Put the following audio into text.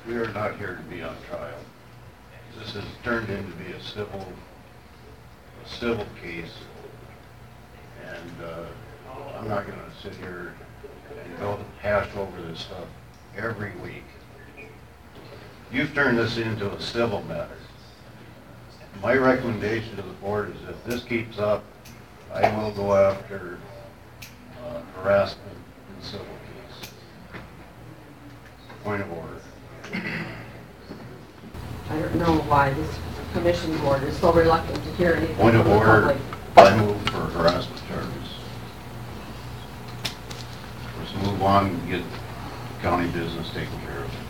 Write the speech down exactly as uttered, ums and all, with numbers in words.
We are not here to be on trial. This has turned into be a civil, a civil case, and uh, I'm not going to sit here and go hash over this stuff every week. You've turned this into a civil matter. My recommendation to the board is if this keeps up, I will go after uh, harassment in civil case. Point of order. I don't know why this commission board is so reluctant to hear anything Point of from the order, public. I move for harassment charges. Let's move on and get county business taken care of.